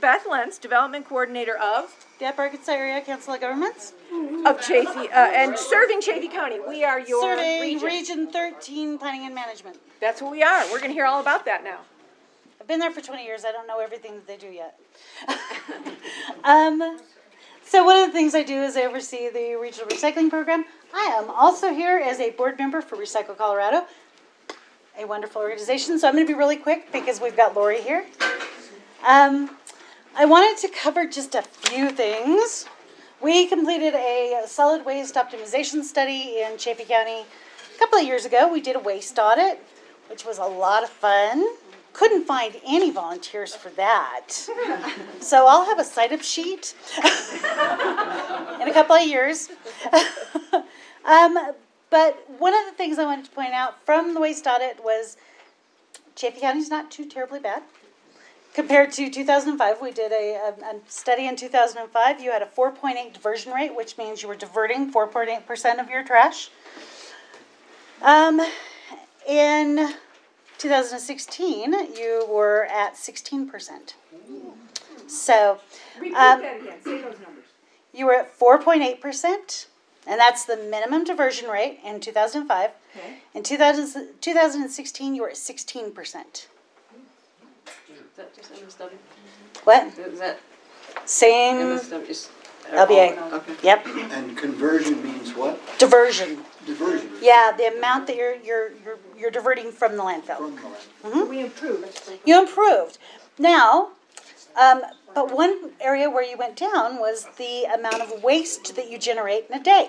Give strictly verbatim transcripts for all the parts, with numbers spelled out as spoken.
Beth Lentz, Development Coordinator of the Upper Arkansas Area Council of Governments. of Chaffee, uh, and serving Chaffee County. We are your Serving region. Region thirteen Planning and Management. That's what we are. We're going to hear all about that now. I've been there for twenty years. I don't know everything that they do yet. um, so one of the things I do is I oversee the Regional Recycling Program. I am also here as a board member for Recycle Colorado, a wonderful organization. So I'm going to be really quick because we've got Lori here. Um, I wanted to cover just a few things. We completed a solid waste optimization study in Chaffee County a couple of years ago. We did a waste audit, which was a lot of fun. Couldn't find any volunteers for that. So I'll have a sign-up sheet in a couple of years. um, but one of the things I wanted to point out from the waste audit was Chaffee County's not too terribly bad. Compared to two thousand five, we did a, a, a study in two thousand five. You had a four point eight diversion rate, which means you were diverting four point eight percent of your trash. Um, in two thousand sixteen, you were at sixteen percent. So, Repeat um, that again. Say those numbers. You were at four point eight percent, and that's the minimum diversion rate in two thousand five. Okay. In two thousand, two thousand sixteen, you were at sixteen percent. Is that just in the study? What? Is that in Same the study? Is- L B A. Oh, okay. Yep. And conversion means what? Diversion. Diversion. Yeah, the amount that you're you're you're you're diverting from the landfill. From the land. Mm-hmm. We improved. You improved. Now, um, but one area where you went down was the amount of waste that you generate in a day.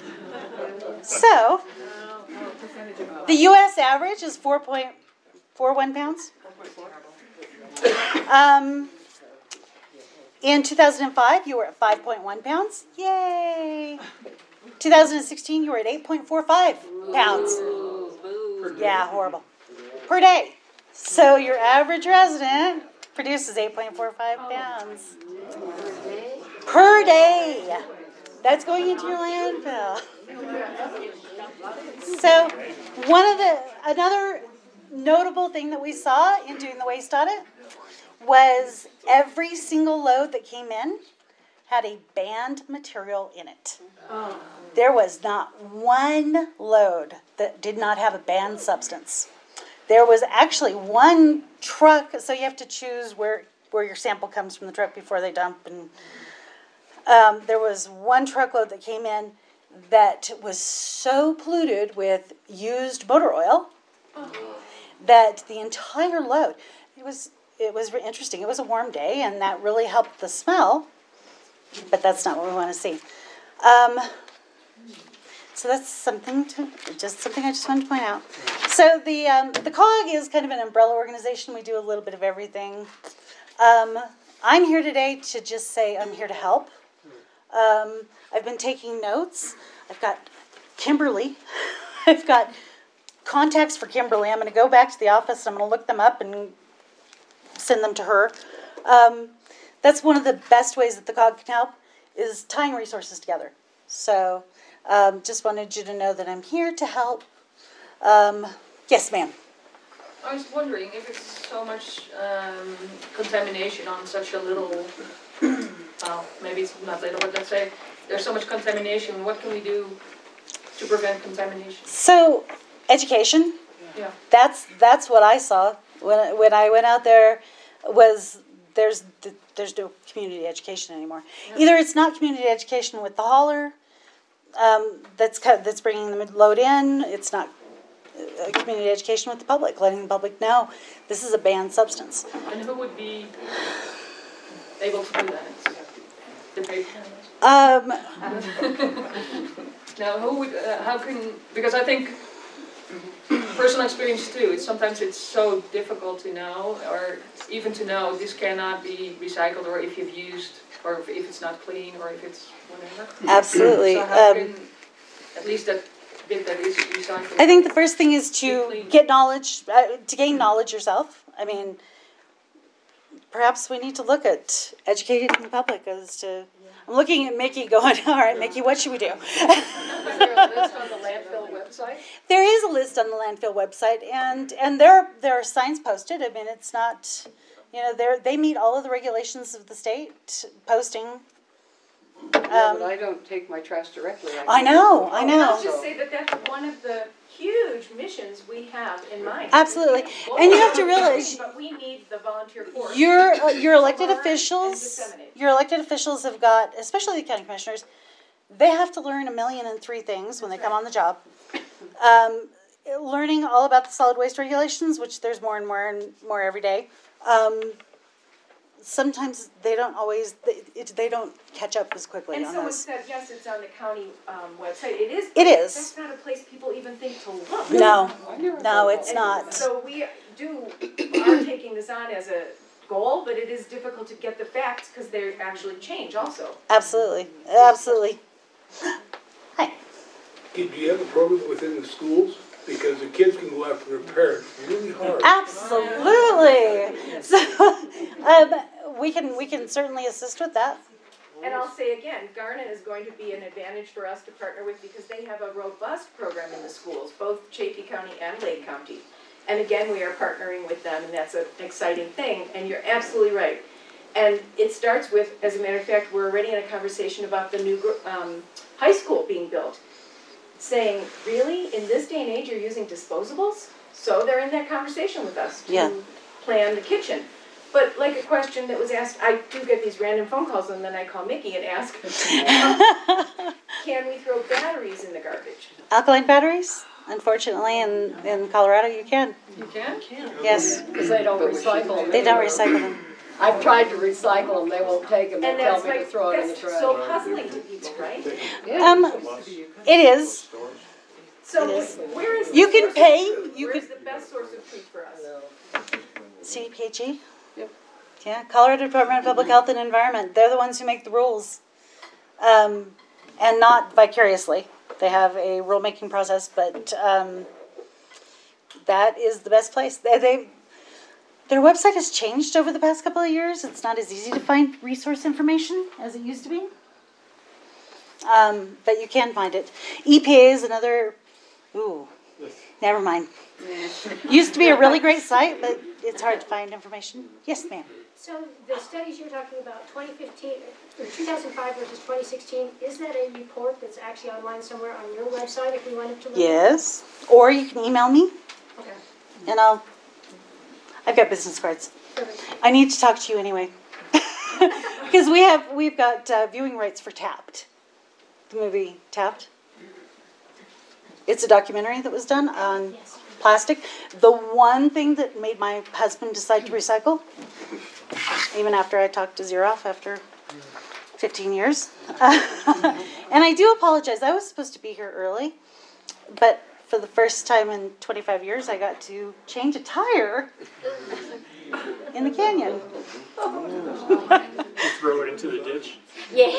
So, the U S average is four point four one pounds. Um, in two thousand five, you were at five point one pounds. Yay! two thousand sixteen, you were at eight point four five pounds. Yeah, horrible. Per day. So your average resident produces eight point four five pounds. Per day. That's going into your landfill. So one of the, another notable thing that we saw in doing the waste audit was every single load that came in had a banned material in it. There was not one load that did not have a banned substance. There was actually one truck, so you have to choose where, where your sample comes from the truck before they dump. And um, there was one truckload that came in that was so polluted with used motor oil that the entire load, it was it was interesting. It was a warm day, and that really helped the smell, but that's not what we want to see. Um, so that's something to, just something I just wanted to point out. So the um, the C O G is kind of an umbrella organization. We do a little bit of everything. Um, I'm here today to just say I'm here to help. Um, I've been taking notes. I've got Kimberly. I've got contacts for Kimberly. I'm going to go back to the office. I'm going to look them up and send them to her. Um, that's one of the best ways that the C O G can help is tying resources together. So um, just wanted you to know that I'm here to help. Um, yes, ma'am. I was wondering if it's so much um, contamination on such a little, well, maybe it's not little, but let's say there's so much contamination. What can we do to prevent contamination? So education. Yeah. That's that's what I saw when when I went out there. Was there's there's no community education anymore. Yeah. Either it's not community education with the hauler um, that's that's bringing the load in. It's not uh, community education with the public, letting the public know this is a banned substance. And who would be able to do that? The paper. Um. Now, who would? Uh, how can? Because I think. Personal experience too. It's sometimes it's so difficult to know, or even to know this cannot be recycled, or if you've used, or if it's not clean, or if it's whatever. Absolutely. So how um, can at least that bit that is recycled? I think the first thing is to get knowledge, uh, to gain knowledge yourself. I mean, perhaps we need to look at educating the public as to. I'm looking at Mickey going, all right, Mickey, what should we do? Is there a list on the landfill website? There is a list on the landfill website, and, and there there are signs posted. I mean, it's not You know, they're, they meet all of the regulations of the state, posting. Yeah, Um, but I don't take my trash directly. I know, I And I'll know. just say that that's one of the huge missions we have in mind. Absolutely. And you have to realize- But we need the volunteer force. Your, uh, your elected To learn and officials, disseminate. your elected officials have got, especially the county commissioners, they have to learn a million and three things when they come on the job. Um, learning all about the solid waste regulations, which there's more and more and more every day. Um, sometimes they don't always, they, it, they don't catch up as quickly And on someone those. said, yes, it's on the county, um, website, it is. It is. That's not a place people even think to look. No, I never no, thought it's about not. So we do, are taking this on as a goal, but it is difficult to get the facts because they actually change also. Absolutely, absolutely. Hi. Do you have a program within the schools? Because the kids can go after their parents really hard. Absolutely. So, um, we can, we can certainly assist with that. And I'll say again, Garnet is going to be an advantage for us to partner with because they have a robust program in the schools, both Chaffey County and Lake County. And again, we are partnering with them, and that's an exciting thing, and you're absolutely right. And it starts with, as a matter of fact, we're already in a conversation about the new um, high school being built. Saying, really, in this day and age, you're using disposables? So they're in that conversation with us to Yeah. plan the kitchen. But like a question that was asked, I do get these random phone calls, and then I call Mickey and ask, can we throw batteries in the garbage? Alkaline batteries, unfortunately, in, in Colorado, you can. You can? Yes, Because they don't recycle them. they don't recycle them. I've tried to recycle them, they won't take them, they And tell that's me to like, throw it in the that's trash. so puzzling to people, right? Um, it is. So It is. where is the You can source of pay, truth? you Where's could- the best source of truth for us? C D P H E? Yep. Yeah, Colorado Department of Public Health and Environment. They're the ones who make the rules. Um, and not vicariously. They have a rulemaking process, but um, that is the best place. They, they Their website has changed over the past couple of years. It's not as easy to find resource information as it used to be. Um, but you can find it. E P A is another, ooh, never mind. Used to be a really great site, but it's hard to find information. Yes, ma'am. So the studies you're talking about, twenty fifteen, or two thousand five versus twenty sixteen, is that a report that's actually online somewhere on your website if we wanted to look? Yes. Or you can email me Okay, and I'll, I've got business cards. perfect. I need to talk to you anyway. Because we have, we've got uh, viewing rights for Tapped, the movie Tapped. It's a documentary that was done on Yes. plastic. The one thing that made my husband decide to recycle, even after I talked to Xerox after fifteen years. And I do apologize, I was supposed to be here early, but for the first time in twenty-five years, I got to change a tire in the canyon. Throw it into the ditch. Yeah.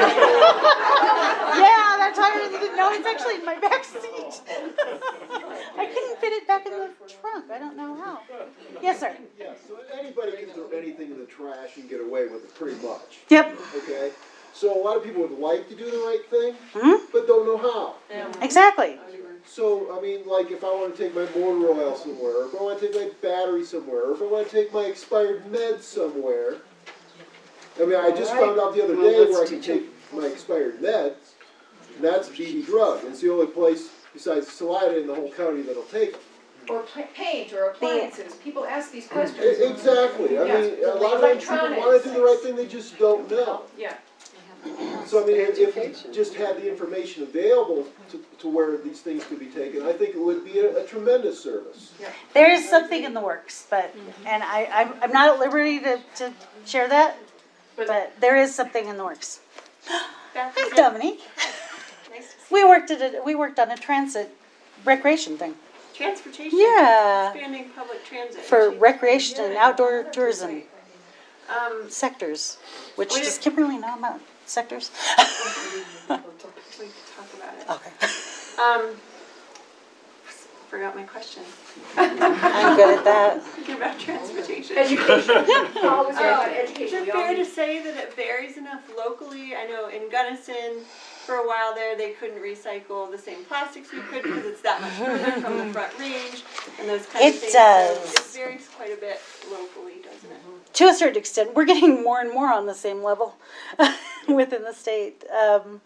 Yeah, that tire, no, it's actually in my back seat. I couldn't fit it back in the trunk, I don't know how. Yes, sir. Yeah, so anybody can throw anything in the trash and get away with it pretty much, Yep, okay? So a lot of people would like to do the right thing, Mhm. but don't know how. exactly. So, I mean, like if I want to take my motor oil somewhere, or if I want to take my battery somewhere, or if I want to take my expired meds somewhere. I mean, I just found out the other Well, day let's where I can teach 'em. take my expired meds, and that's a B D drug. It's the only place besides Salida in the whole county that'll take them. Or pa- paint or appliances, people ask these questions. E- Exactly, I mean, a lot of times people want to do the right thing, they just don't know. Yeah. So I mean, if, if we just had the information available to, to where these things could be taken, I think it would be a, a tremendous service. There is something in the works, but, and I, I'm, I'm not at liberty to, to share that, but there is something in the works. Hi, Dominique. We worked at a, we worked on a transit recreation thing. Transportation. Yeah, Expanding public transit. for recreation and outdoor tourism Um, sectors, which What does if- Kimberly know about sectors? we can talk about it. Okay, Um, forgot my question. I'm good at that. Thinking about transportation. Education. Paul was right about Um, education. Is it We all fair to need- say that it varies enough locally? I know in Gunnison, for a while there, they couldn't recycle the same plastics we could because it's that much further from the front range and those kind It of things. does. So it varies quite a bit locally, doesn't it? to a certain extent, we're getting more and more on the same level within the state. Um,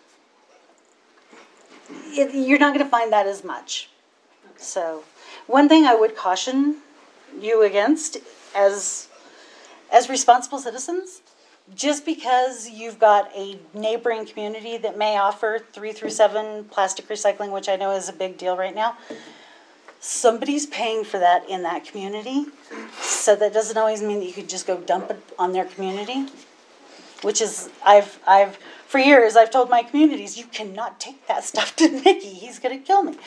it, you're not going to find that as much. So, one thing I would caution you against as as responsible citizens, just because you've got a neighboring community that may offer three through seven plastic recycling, which I know is a big deal right now, somebody's paying for that in that community. So that doesn't always mean that you could just go dump it on their community, which is, I've, I've, for years, I've told my communities, you cannot take that stuff to Mickey, he's gonna kill me.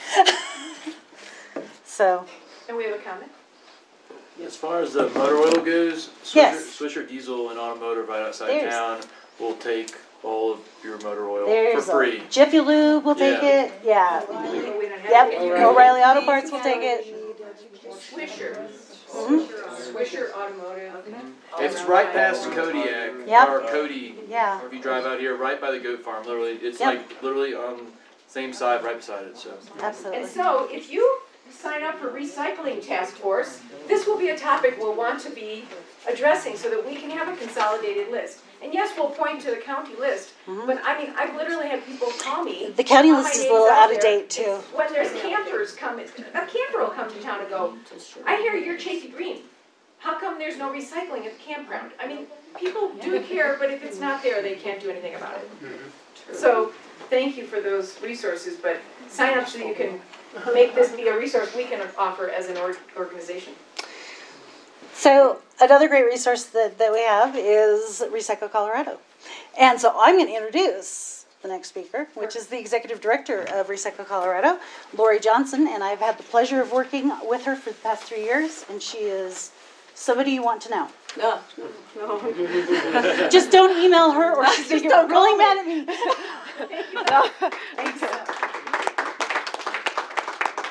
So, And we have a comment? As far as the motor oil goes, Swisher, Yes. Swisher Diesel and Automotive right outside There's- town will take all of your motor oil there's for free. a Jiffy Lube will take Yeah. it, yeah. We don't have Yep, it. O'Reilly Auto Parts will take it. Swisher, Mhm. Swisher Automotive. It's right past Kodiak, Yep. or Cody, Yeah, or if you drive out here, right by the goat farm, literally, it's Yep. like, literally on same side, right beside it, so. absolutely. And so, if you sign up for recycling task force, this will be a topic we'll want to be addressing so that we can have a consolidated list. And yes, we'll point to the county list, Mhm. but I mean, I've literally had people call me. The county while my list is a name's little out out of there, date too. When there's campers coming, a camper will come to town and go, I hear you're Chafee Green. How come there's no recycling at the campground? I mean, people do care, but if it's not there, they can't do anything about it. So, thank you for those resources, but sign up so you can make this be a resource we can offer as an org- organization. So another great resource that, that we have is Recycle Colorado. And so I'm going to introduce the next speaker, which is the executive director of Recycle Colorado, Lori Johnson, and I've had the pleasure of working with her for the past three years, and she is somebody you want to know. No, no. Just don't email her or she's going to get really mad at me. Thank you. Thanks.